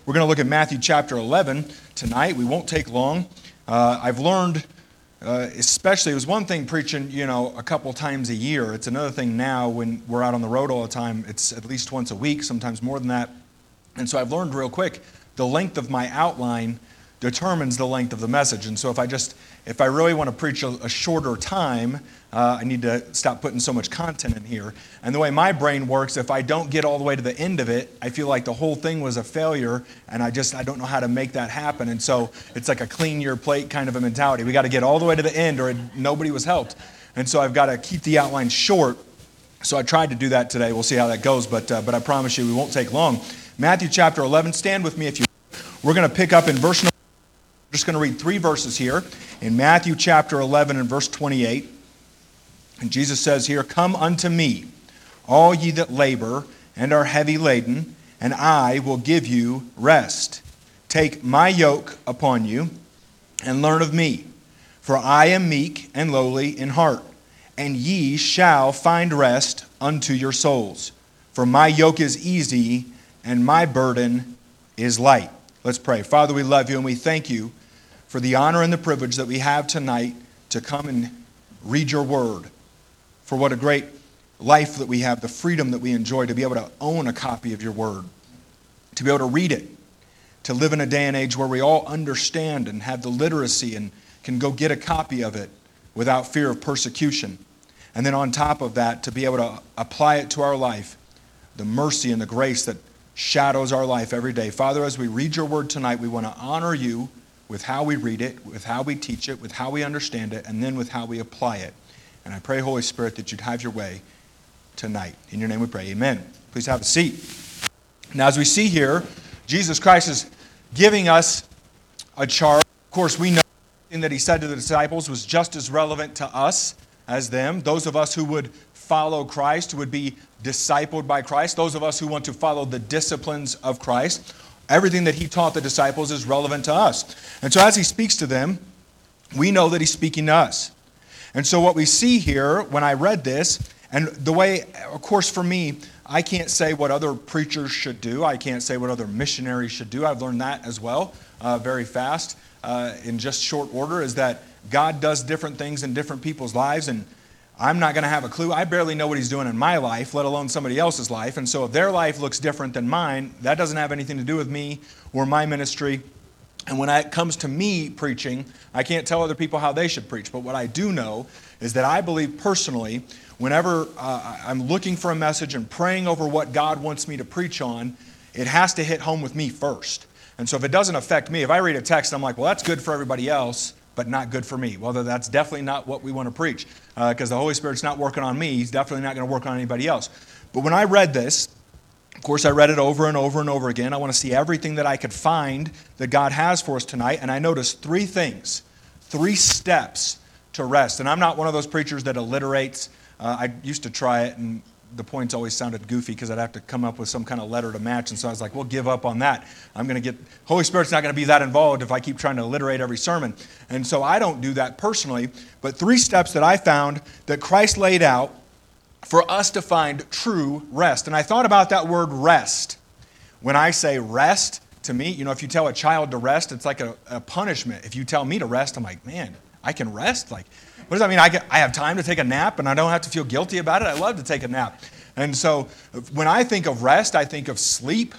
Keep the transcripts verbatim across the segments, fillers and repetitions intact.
We're going to look at Matthew chapter eleven tonight. We won't take long. Uh, I've learned, uh, especially, it was one thing preaching, you know, a couple times a year. It's another thing now when we're out on the road all the time. It's at least once a week, sometimes more than that. And so I've learned real quick, the length of my outline determines the length of the message. And so if I just, if I really want to preach a, a shorter time, uh, I need to stop putting so much content in here. And the way my brain works, if I don't get all the way to the end of it, I feel like the whole thing was a failure, and I just, I don't know how to make that happen. And so it's like a clean your plate kind of a mentality. We got to get all the way to the end, or it, nobody was helped. And so I've got to keep the outline short. So I tried to do that today. We'll see how that goes, but uh, but I promise you we won't take long. Matthew chapter eleven, stand with me if you will. We're going to pick up in verse number. I'm just going to read three verses here. In Matthew chapter eleven and verse twenty-eight. And Jesus says here, "Come unto me, all ye that labor and are heavy laden, and I will give you rest. Take my yoke upon you, and learn of me. For I am meek and lowly in heart, and ye shall find rest unto your souls. For my yoke is easy, and my burden is light." Let's pray. Father, we love you, and we thank you for the honor and the privilege that we have tonight to come and read your word. For what a great life that we have, the freedom that we enjoy to be able to own a copy of your word, to be able to read it, to live in a day and age where we all understand and have the literacy and can go get a copy of it without fear of persecution. And then on top of that, to be able to apply it to our life, the mercy and the grace that shadows our life every day. Father, as we read your word tonight, we want to honor you with how we read it, with how we teach it, with how we understand it, and then with how we apply it. And I pray, Holy Spirit, that you'd have your way tonight. In your name we pray, amen. Please have a seat. Now, as we see here, Jesus Christ is giving us a charge. Of course, we know everything that he said to the disciples was just as relevant to us as them. Those of us who would follow Christ, who would be discipled by Christ, those of us who want to follow the disciplines of Christ, everything that he taught the disciples is relevant to us. And so as he speaks to them, we know that he's speaking to us. And so what we see here, when I read this, and the way, of course, for me, I can't say what other preachers should do. I can't say what other missionaries should do. I've learned that as well uh, very fast uh, in just short order, is that God does different things in different people's lives, and I'm not going to have a clue. I barely know what he's doing in my life, let alone somebody else's life. And so if their life looks different than mine, that doesn't have anything to do with me or my ministry. And when it comes to me preaching, I can't tell other people how they should preach. But what I do know is that I believe personally, whenever uh, I'm looking for a message and praying over what God wants me to preach on, it has to hit home with me first. And so if it doesn't affect me, if I read a text, I'm like, well, that's good for everybody else, but not good for me. Well, that's definitely not what we want to preach, because uh, the Holy Spirit's not working on me. He's definitely not going to work on anybody else. But when I read this, of course, I read it over and over and over again. I want to see everything that I could find that God has for us tonight. And I noticed three things, three steps to rest. And I'm not one of those preachers that alliterates. Uh, I used to try it, and the points always sounded goofy because I'd have to come up with some kind of letter to match. And so I was like, well, give up on that. I'm going to get, Holy Spirit's not going to be that involved if I keep trying to alliterate every sermon. And so I don't do that personally. But three steps that I found that Christ laid out for us to find true rest. And I thought about that word rest. When I say rest, to me, you know, if you tell a child to rest, it's like a, a punishment. If you tell me to rest, I'm like, man, I can rest? Like, what does that mean? I, get, I have time to take a nap and I don't have to feel guilty about it? I love to take a nap. And so when I think of rest, I think of sleep.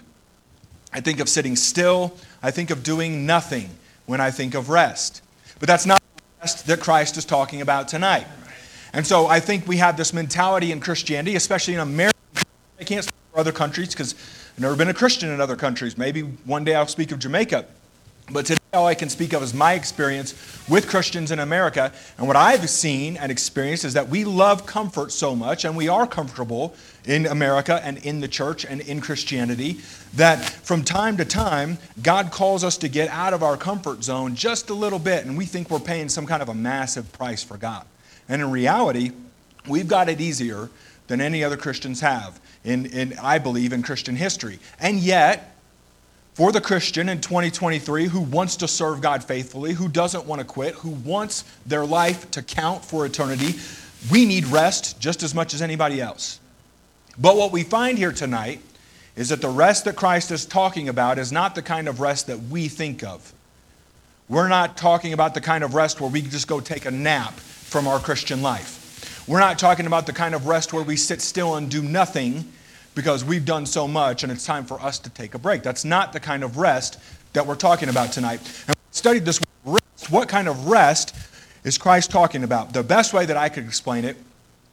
I think of sitting still. I think of doing nothing when I think of rest. But that's not the rest that Christ is talking about tonight. And so I think we have this mentality in Christianity, especially in America. I can't speak for other countries because I've never been a Christian in other countries. Maybe one day I'll speak of Jamaica. But today all I can speak of is my experience with Christians in America. And what I've seen and experienced is that we love comfort so much, and we are comfortable in America and in the church and in Christianity, that from time to time, God calls us to get out of our comfort zone just a little bit, and we think we're paying some kind of a massive price for God. And in reality, we've got it easier than any other Christians have, in, in I believe, in Christian history. And yet, for the Christian in twenty twenty-three who wants to serve God faithfully, who doesn't want to quit, who wants their life to count for eternity, we need rest just as much as anybody else. But what we find here tonight is that the rest that Christ is talking about is not the kind of rest that we think of. We're not talking about the kind of rest where we just go take a nap from our Christian life. We're not talking about the kind of rest where we sit still and do nothing because we've done so much and it's time for us to take a break. That's not the kind of rest that we're talking about tonight. And we studied this rest. What kind of rest is Christ talking about? The best way that I could explain it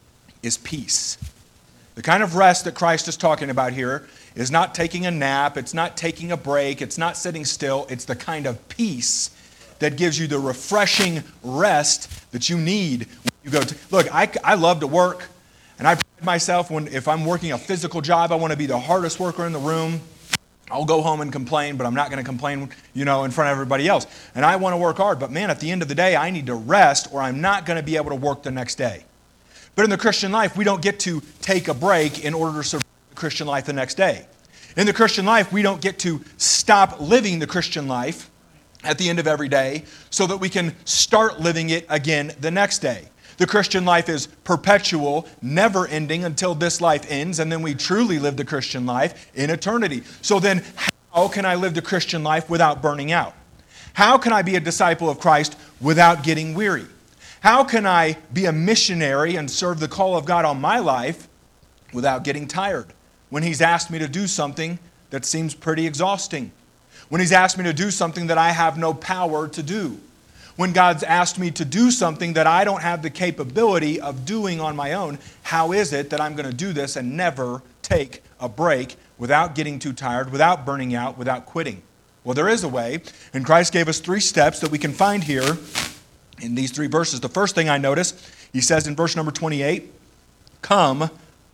is peace. The kind of rest that Christ is talking about here is not taking a nap, it's not taking a break, it's not sitting still, it's the kind of peace that gives you the refreshing rest that you need when you go to. Look, I, I love to work, and I pride myself when, if I'm working a physical job, I want to be the hardest worker in the room. I'll go home and complain, but I'm not going to complain, you know, in front of everybody else. And I want to work hard, but man, at the end of the day, I need to rest or I'm not going to be able to work the next day. But in the Christian life, we don't get to take a break in order to survive the Christian life the next day. In the Christian life, we don't get to stop living the Christian life at the end of every day so that we can start living it again the next day. The Christian life is perpetual, never ending until this life ends, and then we truly live the Christian life in eternity. So then, how can I live the Christian life without burning out? How can I be a disciple of Christ without getting weary? How can I be a missionary and serve the call of God on my life without getting tired when He's asked me to do something that seems pretty exhausting? When He's asked me to do something that I have no power to do? When God's asked me to do something that I don't have the capability of doing on my own, how is it that I'm going to do this and never take a break without getting too tired, without burning out, without quitting? Well, there is a way, and Christ gave us three steps that we can find here in these three verses. The first thing I notice, He says in verse number twenty-eight, "Come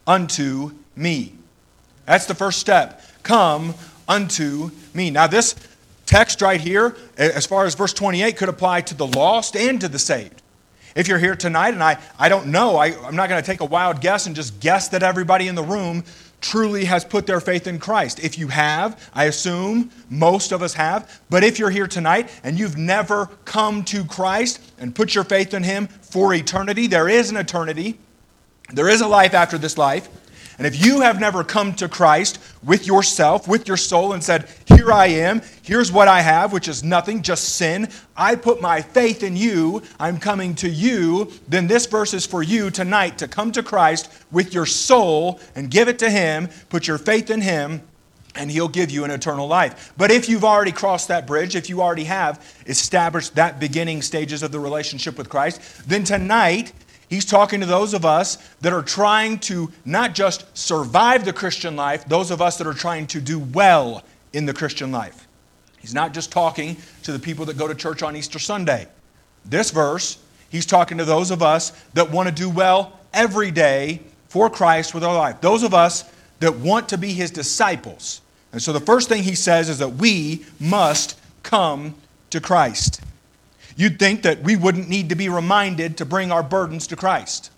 unto me." That's the first step. Come unto me. Now this text right here, as far as verse twenty-eight, could apply to the lost and to the saved. If you're here tonight, and I, I don't know, I, I'm not going to take a wild guess and just guess that everybody in the room truly has put their faith in Christ. If you have, I assume most of us have, but if you're here tonight and you've never come to Christ and put your faith in Him for eternity, there is an eternity, there is a life after this life. And if you have never come to Christ with yourself, with your soul, and said, "Here I am, here's what I have, which is nothing, just sin. I put my faith in you, I'm coming to you," then this verse is for you tonight to come to Christ with your soul and give it to Him, put your faith in Him, and He'll give you an eternal life. But if you've already crossed that bridge, if you already have established that beginning stages of the relationship with Christ, then tonight, He's talking to those of us that are trying to not just survive the Christian life, those of us that are trying to do well in the Christian life. He's not just talking to the people that go to church on Easter Sunday. This verse, He's talking to those of us that want to do well every day for Christ with our life. Those of us that want to be His disciples. And so the first thing He says is that we must come to Christ. You'd think that we wouldn't need to be reminded to bring our burdens to Christ.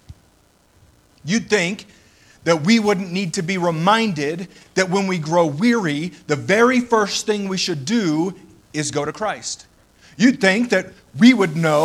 You'd think that we wouldn't need to be reminded that when we grow weary, the very first thing we should do is go to Christ. You'd think that we would know,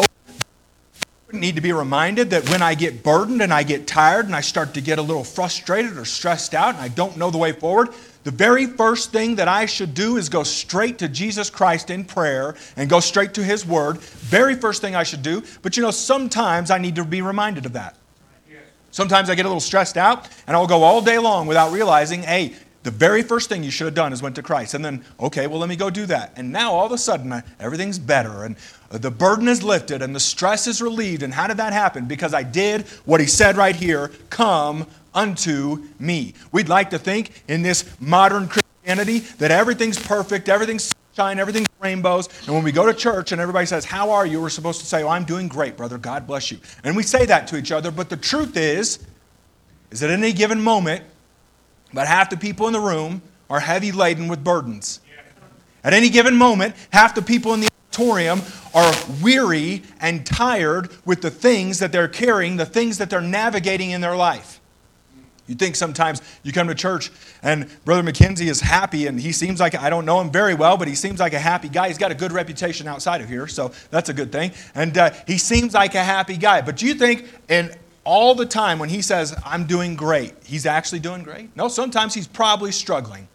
we wouldn't need to be reminded that when I get burdened and I get tired and I start to get a little frustrated or stressed out and I don't know the way forward, the very first thing that I should do is go straight to Jesus Christ in prayer and go straight to His Word. Very first thing I should do. But you know, sometimes I need to be reminded of that. Sometimes I get a little stressed out and I'll go all day long without realizing, hey, the very first thing you should have done is went to Christ. And then, okay, well, let me go do that. And now all of a sudden, I, everything's better. And the burden is lifted and the stress is relieved. And how did that happen? Because I did what He said right here, come unto me. We'd like to think in this modern Christianity that everything's perfect, everything's sunshine, everything's rainbows. And when we go to church and everybody says, "How are you?" we're supposed to say, "Oh, I'm doing great, brother. God bless you." And we say that to each other. But the truth is, is that at any given moment, about half the people in the room are heavy laden with burdens. At any given moment, half the people in the auditorium are weary and tired with the things that they're carrying, the things that they're navigating in their life. You think sometimes you come to church and Brother McKenzie is happy and he seems like, I don't know him very well, but he seems like a happy guy. He's got a good reputation outside of here, so that's a good thing. And uh, he seems like a happy guy. But do you think in all the time when he says, "I'm doing great," he's actually doing great? No, sometimes he's probably struggling.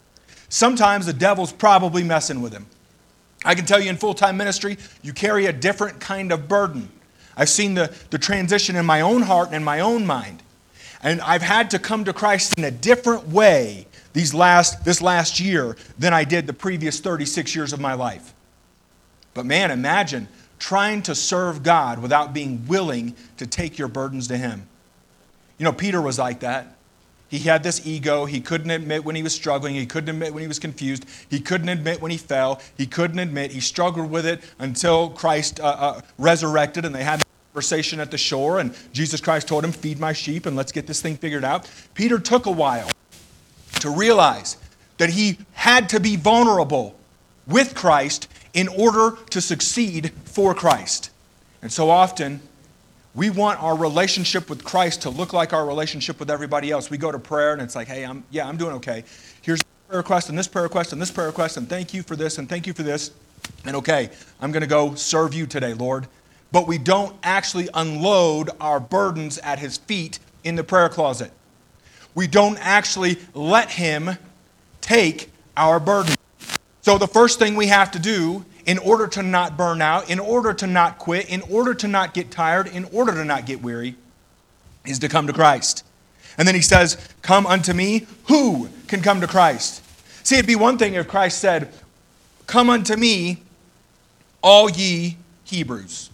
Sometimes the devil's probably messing with him. I can tell you in full-time ministry, you carry a different kind of burden. I've seen the, the transition in my own heart and in my own mind. And I've had to come to Christ in a different way these last, this last year than I did the previous thirty-six years of my life. But man, imagine trying to serve God without being willing to take your burdens to Him. You know, Peter was like that. He had this ego. He couldn't admit when he was struggling. He couldn't admit when he was confused. He couldn't admit when he fell. He couldn't admit. He struggled with it until Christ uh, uh, resurrected and they had a conversation at the shore and Jesus Christ told him, feed my sheep and let's get this thing figured out. Peter took a while to realize that he had to be vulnerable with Christ in order to succeed for Christ. And so often, we want our relationship with Christ to look like our relationship with everybody else. We go to prayer and it's like, hey, I'm yeah, I'm doing okay. Here's a prayer request and this prayer request and this prayer request and thank you for this and thank you for this. And okay, I'm going to go serve you today, Lord. But we don't actually unload our burdens at His feet in the prayer closet. We don't actually let Him take our burden. So the first thing we have to do in order to not burn out, in order to not quit, in order to not get tired, in order to not get weary, is to come to Christ. And then he says, come unto me, who can come to Christ? See, it'd be one thing if Christ said, come unto me, all ye Hebrews.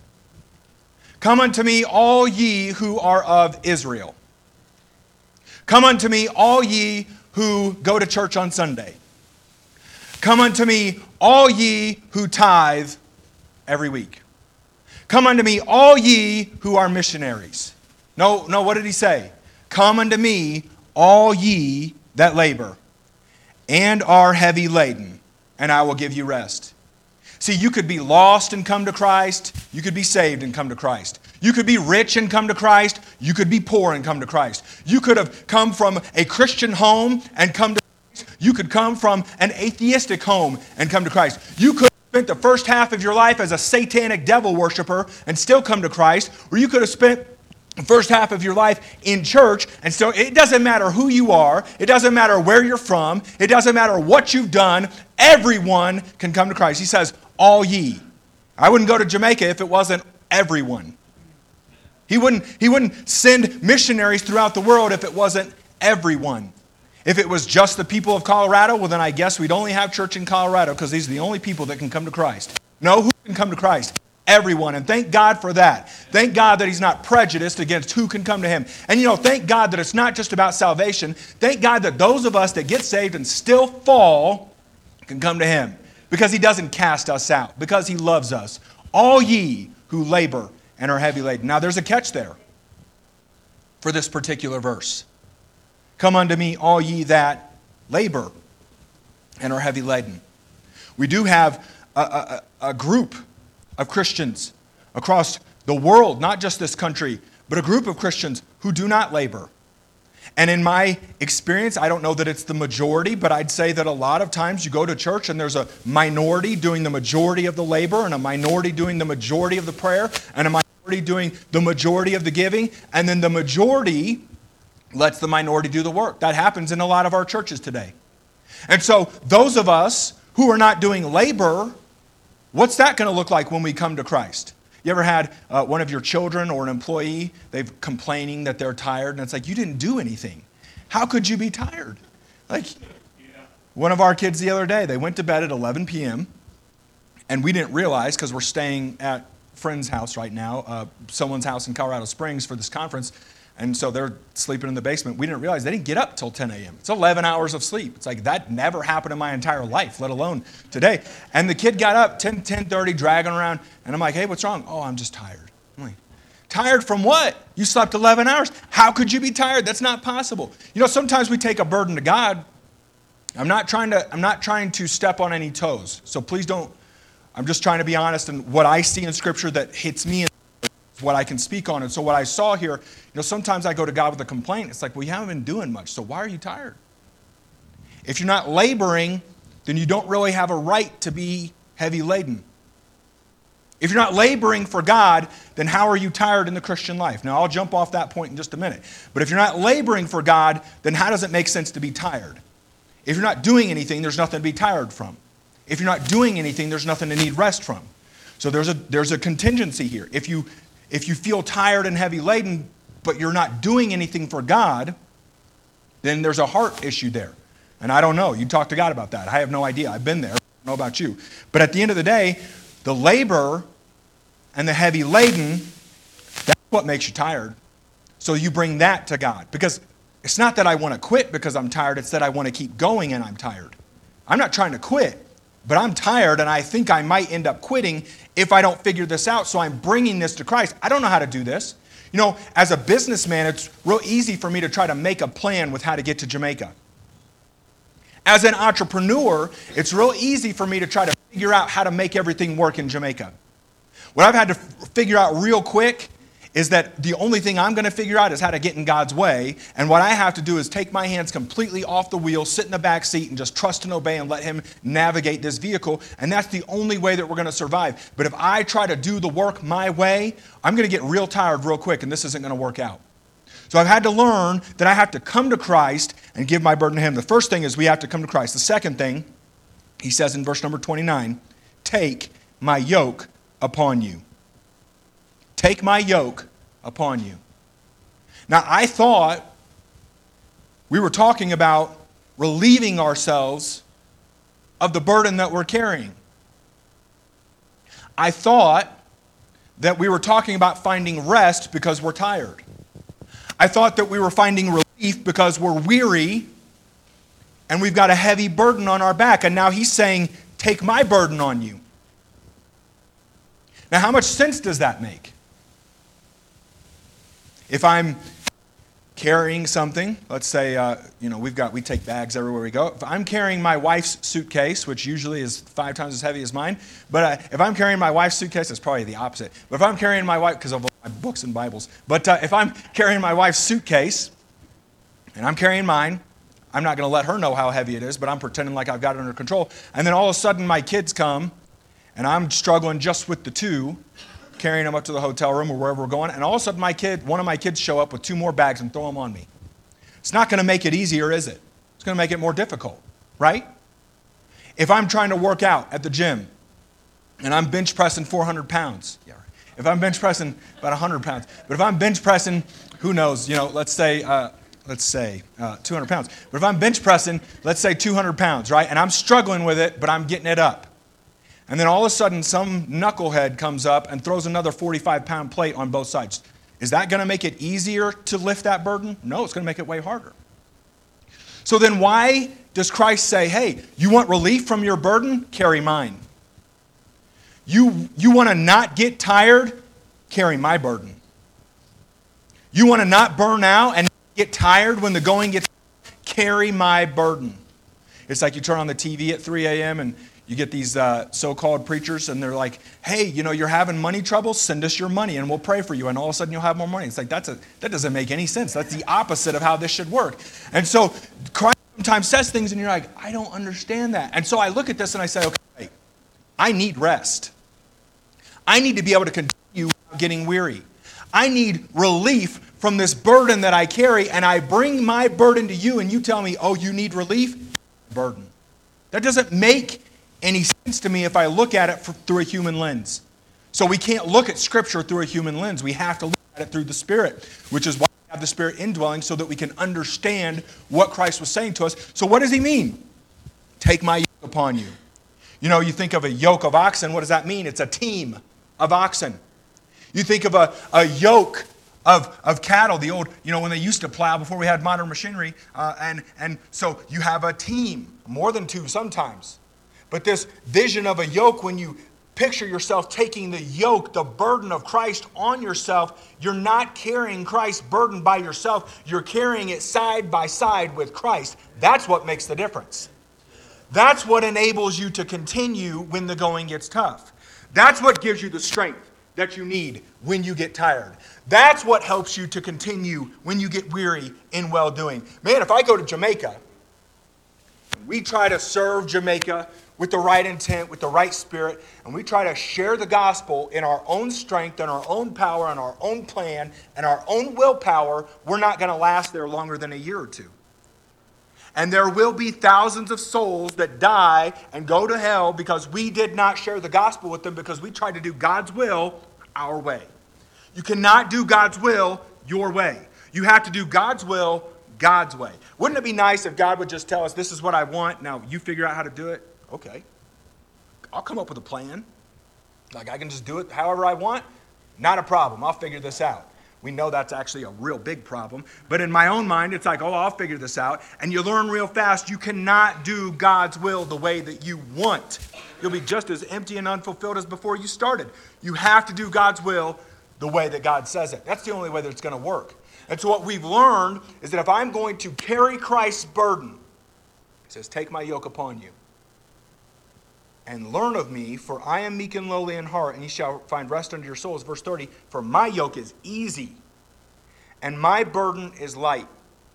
Come unto me, all ye who are of Israel. Come unto me, all ye who go to church on Sunday. Come unto me, all ye who tithe every week. Come unto me, all ye who are missionaries. No, no, what did he say? Come unto me, all ye that labor and are heavy laden, and I will give you rest. See, you could be lost and come to Christ. You could be saved and come to Christ. You could be rich and come to Christ. You could be poor and come to Christ. You could have come from a Christian home and come to Christ. You could come from an atheistic home and come to Christ. You could have spent the first half of your life as a satanic devil worshiper and still come to Christ. Or you could have spent the first half of your life in church. And so it doesn't matter who you are. It doesn't matter where you're from. It doesn't matter what you've done. Everyone can come to Christ. He says, all ye. I wouldn't go to Jamaica if it wasn't everyone. He wouldn't, he wouldn't send missionaries throughout the world if it wasn't everyone. If it was just the people of Colorado, well then I guess we'd only have church in Colorado because these are the only people that can come to Christ. No, who can come to Christ? Everyone. And thank God for that. Thank God that He's not prejudiced against who can come to Him. And you know, thank God that it's not just about salvation. Thank God that those of us that get saved and still fall can come to Him. Because He doesn't cast us out. Because He loves us. All ye who labor and are heavy laden. Now there's a catch there for this particular verse. Come unto me, all ye that labor and are heavy laden. We do have a, a, a group of Christians across the world, not just this country, but a group of Christians who do not labor. And in my experience, I don't know that it's the majority, but I'd say that a lot of times you go to church and there's a minority doing the majority of the labor and a minority doing the majority of the prayer and a minority doing the majority of the giving, and then the majority lets the minority do the work. That happens in a lot of our churches today. And so those of us who are not doing labor, what's that going to look like when we come to Christ? You ever had uh, one of your children or an employee, they've complaining that they're tired, and it's like, you didn't do anything. How could you be tired? Like, one of our kids the other day, they went to bed at eleven p.m., and we didn't realize, because we're staying at a friend's house right now, uh, someone's house in Colorado Springs for this conference, and so they're sleeping in the basement. We didn't realize they didn't get up till ten a.m. It's eleven hours of sleep. It's like, that never happened in my entire life, let alone today. And the kid got up ten, ten thirty, dragging around. And I'm like, hey, what's wrong? Oh, I'm just tired. I'm like, tired from what? You slept eleven hours. How could you be tired? That's not possible. You know, sometimes we take a burden to God. I'm not trying to, I'm not trying to step on any toes. So please don't, I'm just trying to be honest in what I see in Scripture that hits me, what I can speak on. And so what I saw here, you know, sometimes I go to God with a complaint. It's like, well, you haven't been doing much, so why are you tired? If you're not laboring, then you don't really have a right to be heavy laden. If you're not laboring for God, then how are you tired in the Christian life? Now, I'll jump off that point in just a minute. But if you're not laboring for God, then how does it make sense to be tired? If you're not doing anything, there's nothing to be tired from. If you're not doing anything, there's nothing to need rest from. So there's a there's a contingency here. If you if you feel tired and heavy laden, but you're not doing anything for God, then there's a heart issue there. And I don't know. You talk to God about that. I have no idea. I've been there. I don't know about you. But at the end of the day, the labor and the heavy laden, that's what makes you tired. So you bring that to God. Because it's not that I want to quit because I'm tired. It's that I want to keep going and I'm tired. I'm not trying to quit, but I'm tired and I think I might end up quitting if I don't figure this out. So I'm bringing this to Christ. I don't know how to do this. You know, as a businessman, it's real easy for me to try to make a plan with how to get to Jamaica. As an entrepreneur, it's real easy for me to try to figure out how to make everything work in Jamaica. What I've had to figure out real quick is that the only thing I'm going to figure out is how to get in God's way. And what I have to do is take my hands completely off the wheel, sit in the back seat, and just trust and obey and let Him navigate this vehicle. And that's the only way that we're going to survive. But if I try to do the work my way, I'm going to get real tired real quick, and this isn't going to work out. So I've had to learn that I have to come to Christ and give my burden to Him. The first thing is we have to come to Christ. The second thing, He says in verse number twenty-nine, take my yoke upon you. Take my yoke upon you. Now, I thought we were talking about relieving ourselves of the burden that we're carrying. I thought that we were talking about finding rest because we're tired. I thought that we were finding relief because we're weary and we've got a heavy burden on our back. And now He's saying, take my burden on you. Now, how much sense does that make? If I'm carrying something, let's say, uh, you know, we've got, we take bags everywhere we go. If I'm carrying my wife's suitcase, which usually is five times as heavy as mine, but uh, if I'm carrying my wife's suitcase, it's probably the opposite. But if I'm carrying my wife, because of my books and Bibles, but uh, if I'm carrying my wife's suitcase, and I'm carrying mine, I'm not going to let her know how heavy it is, but I'm pretending like I've got it under control. And then all of a sudden my kids come, and I'm struggling just with the two, carrying them up to the hotel room or wherever we're going, and all of a sudden my kid, one of my kids show up with two more bags and throw them on me. It's not going to make it easier, is it? It's going to make it more difficult, right? If I'm trying to work out at the gym and I'm bench pressing four hundred pounds, yeah, right. If I'm bench pressing about one hundred pounds, but if I'm bench pressing, who knows, you know, let's say, uh, let's say uh, two hundred pounds, but if I'm bench pressing, let's say two hundred pounds, right, and I'm struggling with it, but I'm getting it up. And then all of a sudden, some knucklehead comes up and throws another forty-five pound plate on both sides. Is that going to make it easier to lift that burden? No, it's going to make it way harder. So then why does Christ say, hey, you want relief from your burden? Carry mine. You, you want to not get tired? Carry my burden. You want to not burn out and get tired when the going gets hard? Carry my burden. It's like you turn on the T V at three a.m. and you get these uh, so-called preachers, and they're like, hey, you know, you're having money trouble? Send us your money, and we'll pray for you, and all of a sudden you'll have more money. It's like, that's a, that doesn't make any sense. That's the opposite of how this should work. And so Christ sometimes says things, and you're like, I don't understand that. And so I look at this, and I say, okay, I need rest. I need to be able to continue without getting weary. I need relief from this burden that I carry, and I bring my burden to you, and you tell me, oh, you need relief? Burden. That doesn't make any sense to me if I look at it for, through a human lens. So we can't look at Scripture through a human lens. We have to look at it through the Spirit, which is why we have the Spirit indwelling so that we can understand what Christ was saying to us. So what does He mean? Take my yoke upon you. You know, you think of a yoke of oxen. What does that mean? It's a team of oxen. You think of a, a yoke of, of cattle, the old, you know, when they used to plow before we had modern machinery. Uh, and, and so you have a team, more than two sometimes. But this vision of a yoke, when you picture yourself taking the yoke, the burden of Christ on yourself, you're not carrying Christ's burden by yourself. You're carrying it side by side with Christ. That's what makes the difference. That's what enables you to continue when the going gets tough. That's what gives you the strength that you need when you get tired. That's what helps you to continue when you get weary in well-doing. Man, if I go to Jamaica, we try to serve Jamaica with the right intent, with the right spirit, and we try to share the gospel in our own strength and our own power and our own plan and our own willpower, we're not going to last there longer than a year or two. And there will be thousands of souls that die and go to hell because we did not share the gospel with them because we tried to do God's will our way. You cannot do God's will your way. You have to do God's will God's way. Wouldn't it be nice if God would just tell us, this is what I want, now you figure out how to do it? Okay. I'll come up with a plan. Like I can just do it however I want? Not a problem. I'll figure this out. We know that's actually a real big problem. But in my own mind, it's like, oh, I'll figure this out. And you learn real fast, you cannot do God's will the way that you want. You'll be just as empty and unfulfilled as before you started. You have to do God's will the way that God says it. That's the only way that it's going to work. And so what we've learned is that if I'm going to carry Christ's burden, he says, take my yoke upon you and learn of me, for I am meek and lowly in heart, and ye shall find rest unto your souls. Verse thirty, for my yoke is easy, and my burden is light.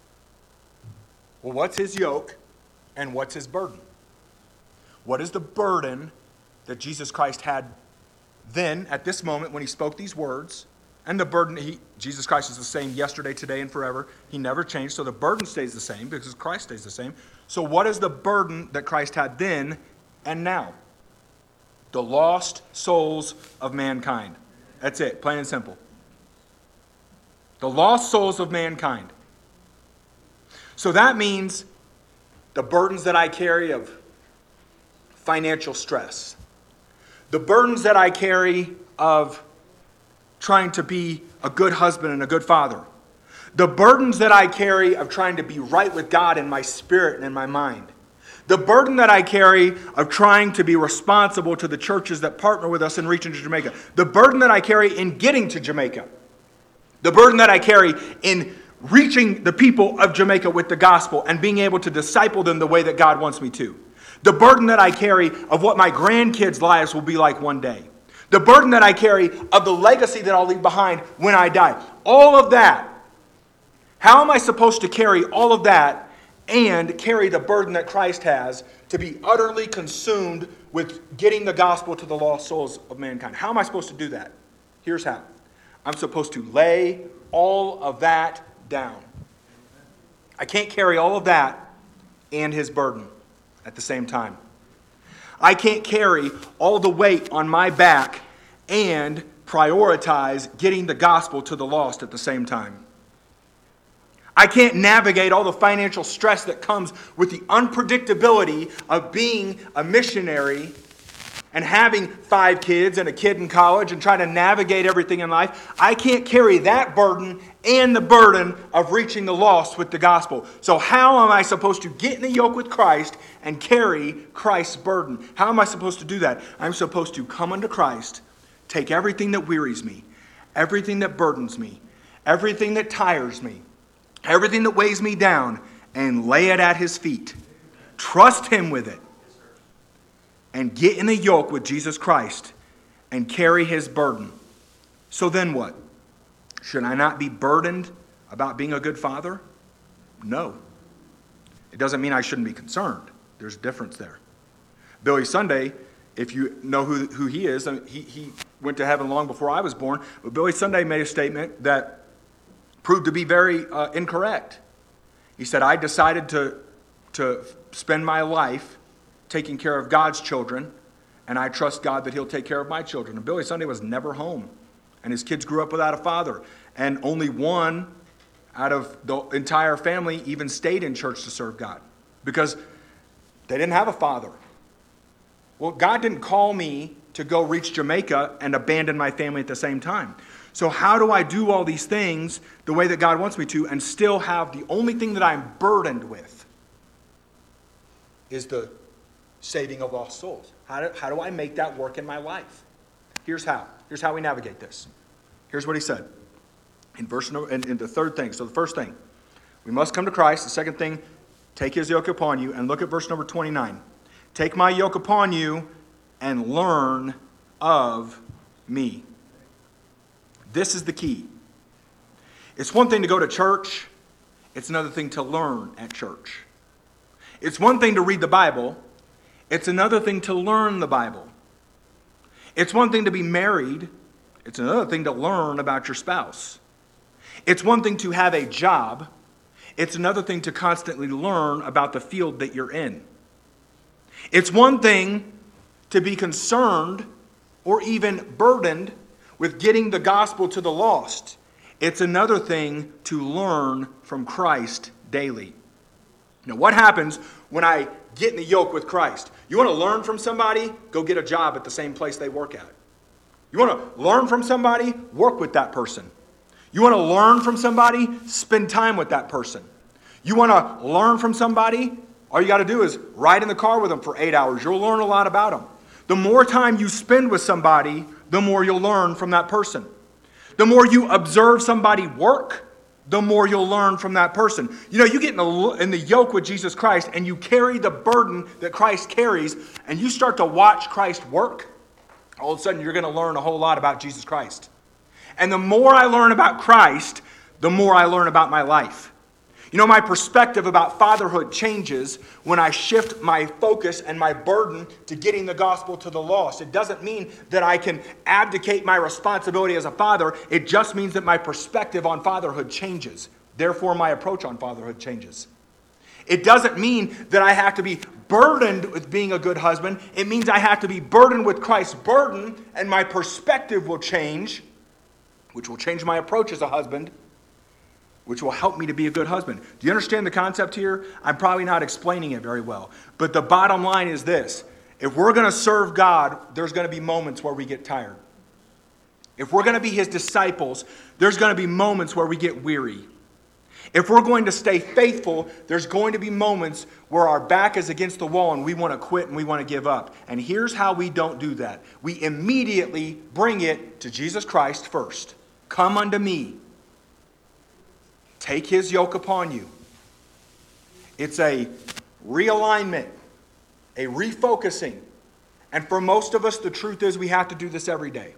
Well, what's his yoke, and what's his burden? What is the burden that Jesus Christ had then, at this moment, when he spoke these words? And the burden, he, Jesus Christ is the same yesterday, today, and forever. He never changed, so the burden stays the same, because Christ stays the same. So what is the burden that Christ had then and now? The lost souls of mankind. That's it, plain and simple. The lost souls of mankind. So that means the burdens that I carry of financial stress, the burdens that I carry of trying to be a good husband and a good father, the burdens that I carry of trying to be right with God in my spirit and in my mind, the burden that I carry of trying to be responsible to the churches that partner with us in reaching to Jamaica, the burden that I carry in getting to Jamaica, the burden that I carry in reaching the people of Jamaica with the gospel and being able to disciple them the way that God wants me to, the burden that I carry of what my grandkids' lives will be like one day, the burden that I carry of the legacy that I'll leave behind when I die, all of that. How am I supposed to carry all of that and carry the burden that Christ has to be utterly consumed with getting the gospel to the lost souls of mankind? How am I supposed to do that? Here's how. I'm supposed to lay all of that down. I can't carry all of that and his burden at the same time. I can't carry all the weight on my back and prioritize getting the gospel to the lost at the same time. I can't navigate all the financial stress that comes with the unpredictability of being a missionary and having five kids and a kid in college and trying to navigate everything in life. I can't carry that burden and the burden of reaching the lost with the gospel. So how am I supposed to get in the yoke with Christ and carry Christ's burden? How am I supposed to do that? I'm supposed to come unto Christ, take everything that wearies me, everything that burdens me, everything that tires me, everything that weighs me down, and lay it at his feet. Trust him with it. And get in the yoke with Jesus Christ and carry his burden. So then what? Should I not be burdened about being a good father? No. It doesn't mean I shouldn't be concerned. There's a difference there. Billy Sunday, if you know who, who he is, I mean, he, he went to heaven long before I was born, but Billy Sunday made a statement that proved to be very uh, incorrect. He said, I decided to, to spend my life taking care of God's children, and I trust God that he'll take care of my children. And Billy Sunday was never home, and his kids grew up without a father, and only one out of the entire family even stayed in church to serve God because they didn't have a father. Well, God didn't call me to go reach Jamaica and abandon my family at the same time. So how do I do all these things the way that God wants me to and still have the only thing that I'm burdened with is the saving of lost souls? How do, how do I make that work in my life? Here's how. Here's how we navigate this. Here's what he said in verse number, in, in the third thing. So the first thing, we must come to Christ. The second thing, take his yoke upon you. And look at verse number twenty-nine. Take my yoke upon you and learn of me. This is the key. It's one thing to go to church. It's another thing to learn at church. It's one thing to read the Bible. It's another thing to learn the Bible. It's one thing to be married. It's another thing to learn about your spouse. It's one thing to have a job. It's another thing to constantly learn about the field that you're in. It's one thing to be concerned or even burdened with getting the gospel to the lost. It's another thing to learn from Christ daily. Now, what happens when I get in the yoke with Christ? You want to learn from somebody? Go get a job at the same place they work at. You want to learn from somebody? Work with that person. You want to learn from somebody? Spend time with that person. You want to learn from somebody? All you got to do is ride in the car with them for eight hours. You'll learn a lot about them. The more time you spend with somebody, the more you'll learn from that person. The more you observe somebody work, the more you'll learn from that person. You know, you get in the, in the yoke with Jesus Christ and you carry the burden that Christ carries and you start to watch Christ work, all of a sudden you're going to learn a whole lot about Jesus Christ. And the more I learn about Christ, the more I learn about my life. You know, my perspective about fatherhood changes when I shift my focus and my burden to getting the gospel to the lost. It doesn't mean that I can abdicate my responsibility as a father. It just means that my perspective on fatherhood changes. Therefore, my approach on fatherhood changes. It doesn't mean that I have to be burdened with being a good husband. It means I have to be burdened with Christ's burden, and my perspective will change, which will change my approach as a husband, which will help me to be a good husband. Do you understand the concept here? I'm probably not explaining it very well. But the bottom line is this. If we're going to serve God, there's going to be moments where we get tired. If we're going to be His disciples, there's going to be moments where we get weary. If we're going to stay faithful, there's going to be moments where our back is against the wall and we want to quit and we want to give up. And here's how we don't do that. We immediately bring it to Jesus Christ first. Come unto me. Take His yoke upon you. It's a realignment, a refocusing. And for most of us, the truth is we have to do this every day.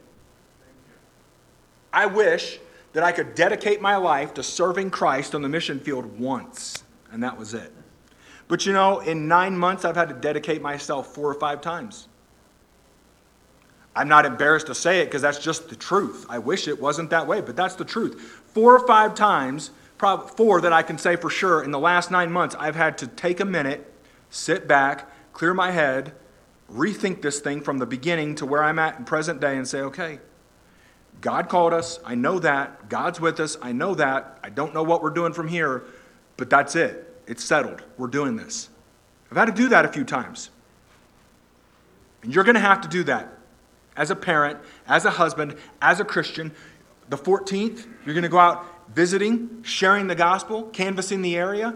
I wish that I could dedicate my life to serving Christ on the mission field once, and that was it. But you know, in nine months, I've had to dedicate myself four or five times. I'm not embarrassed to say it because that's just the truth. I wish it wasn't that way, but that's the truth. Four or five times, probably four that I can say for sure, in the last nine months, I've had to take a minute, sit back, clear my head, rethink this thing from the beginning to where I'm at in present day and say, okay, God called us. I know that. God's with us. I know that. I don't know what we're doing from here, but that's it. It's settled. We're doing this. I've had to do that a few times. And you're going to have to do that as a parent, as a husband, as a Christian. The fourteenth, you're going to go out visiting, sharing the gospel, canvassing the area.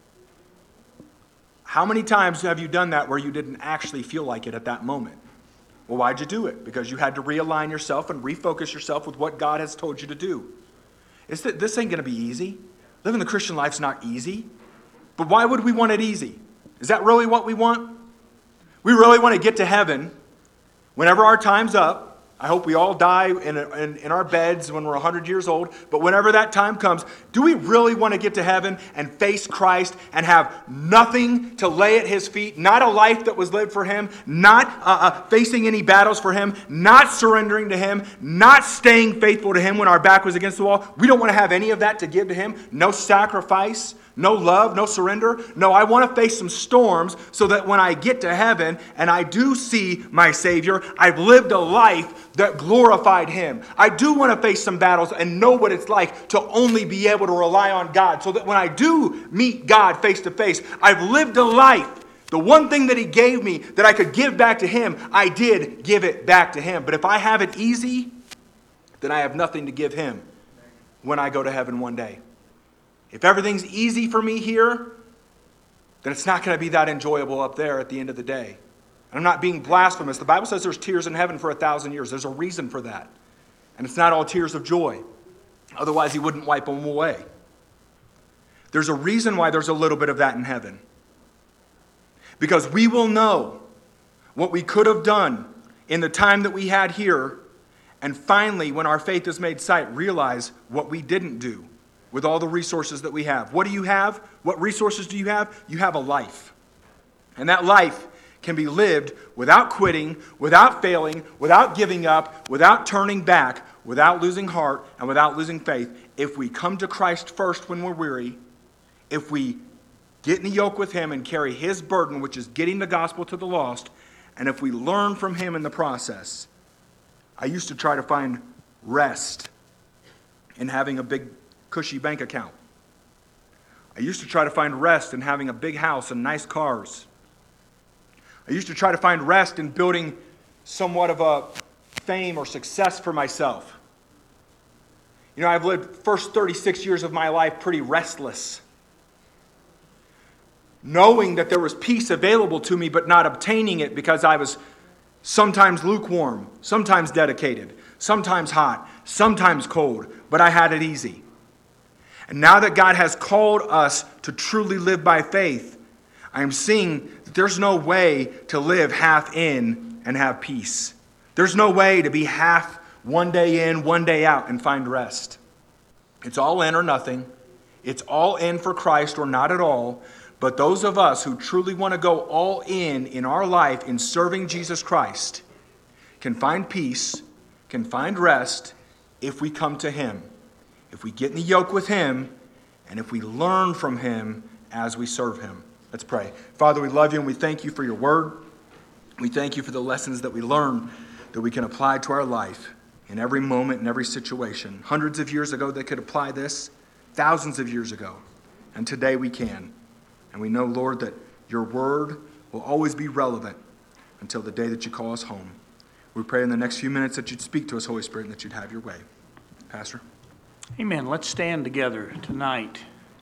How many times have you done that where you didn't actually feel like it at that moment? Well, why'd you do it? Because you had to realign yourself and refocus yourself with what God has told you to do. It's that this ain't going to be easy. Living the Christian life's not easy. But why would we want it easy? Is that really what we want? We really want to get to heaven whenever our time's up. I hope we all die in, in, in our beds when we're one hundred years old. But whenever that time comes, do we really want to get to heaven and face Christ and have nothing to lay at His feet? Not a life that was lived for Him, not uh, uh, facing any battles for Him, not surrendering to Him, not staying faithful to Him when our back was against the wall. We don't want to have any of that to give to Him. No sacrifice, no love, no surrender. No, I want to face some storms so that when I get to heaven and I do see my Savior, I've lived a life that glorified Him. I do want to face some battles and know what it's like to only be able to rely on God so that when I do meet God face to face, I've lived a life. The one thing that He gave me that I could give back to Him, I did give it back to Him. But if I have it easy, then I have nothing to give Him when I go to heaven one day. If everything's easy for me here, then it's not going to be that enjoyable up there at the end of the day. And I'm not being blasphemous. The Bible says there's tears in heaven for a thousand years. There's a reason for that. And it's not all tears of joy. Otherwise, He wouldn't wipe them away. There's a reason why there's a little bit of that in heaven. Because we will know what we could have done in the time that we had here, and finally, when our faith is made sight, realize what we didn't do with all the resources that we have. What do you have? What resources do you have? You have a life. And that life can be lived without quitting, without failing, without giving up, without turning back, without losing heart, and without losing faith. If we come to Christ first when we're weary, if we get in the yoke with him and carry his burden, which is getting the gospel to the lost, and if we learn from him in the process. I used to try to find rest in having a big, cushy bank account. I used to try to find rest in having a big house and nice cars. I used to try to find rest in building somewhat of a fame or success for myself. You know, I've lived the first thirty-six years of my life pretty restless, knowing that there was peace available to me, but not obtaining it because I was sometimes lukewarm, sometimes dedicated, sometimes hot, sometimes cold, but I had it easy. And now that God has called us to truly live by faith, I am seeing that there's no way to live half in and have peace. There's no way to be half one day in, one day out and find rest. It's all in or nothing. It's all in for Christ or not at all. But those of us who truly want to go all in in our life in serving Jesus Christ can find peace, can find rest if we come to him, if we get in the yoke with him, and if we learn from him as we serve him. Let's pray. Father, we love you and we thank you for your word. We thank you for the lessons that we learn that we can apply to our life in every moment, in every situation. Hundreds of years ago they could apply this, thousands of years ago, and today we can. And we know, Lord, that your word will always be relevant until the day that you call us home. We pray in the next few minutes that you'd speak to us, Holy Spirit, and that you'd have your way. Pastor? Amen. Let's stand together tonight.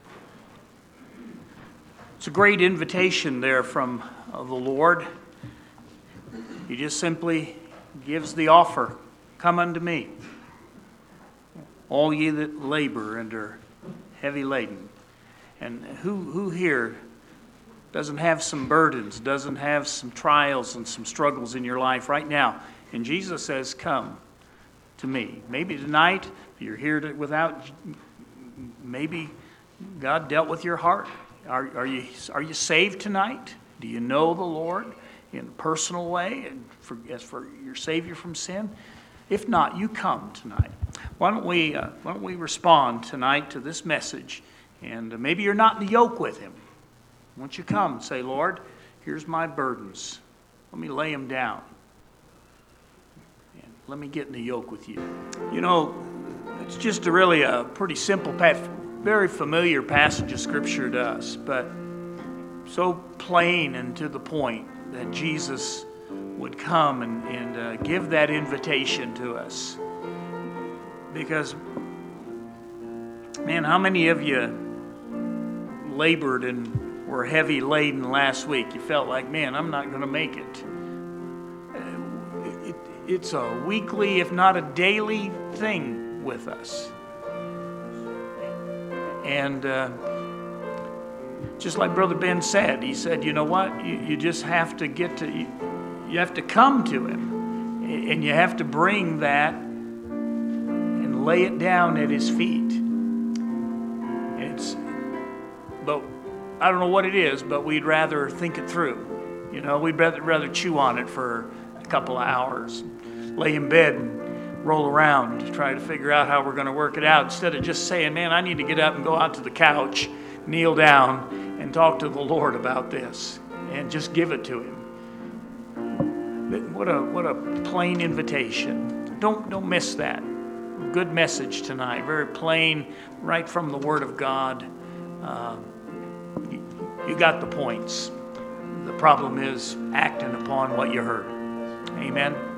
It's a great invitation there from uh, the Lord. He just simply gives the offer, come unto me, all ye that labor and are heavy laden. And who who here doesn't have some burdens, doesn't have some trials and some struggles in your life right now? And Jesus says, come to me. Maybe tonight you're here to, without, maybe God dealt with your heart. Are, are you are you saved tonight? Do you know the Lord in a personal way and for, as for your Savior from sin? If not, you come tonight. Why don't we uh, why don't we respond tonight to this message? And maybe you're not in the yoke with him. Won't you come and say, Lord, here's my burdens. Let me lay them down. And let me get in the yoke with you. You know, it's just a really a pretty simple, very familiar passage of Scripture to us, but so plain and to the point that Jesus would come and, and uh, give that invitation to us. Because, man, how many of you labored and were heavy laden last week? You felt like, man, I'm not going to make it. it. It's a weekly, if not a daily thing with us. And uh, just like Brother Ben said, he said, you know what? You, you just have to get to, you, you have to come to him. And you have to bring that and lay it down at his feet. And it's, but I don't know what it is, but we'd rather think it through. You know, we'd rather, rather chew on it for a couple of hours, lay in bed and roll around to try to figure out how we're going to work it out, instead of just saying, man, I need to get up and go out to the couch, kneel down, and talk to the Lord about this, and just give it to him. What a what a plain invitation. Don't don't miss that. Good message tonight. Very plain, right from the Word of God. Uh, you, you got the points. The problem is acting upon what you heard. Amen.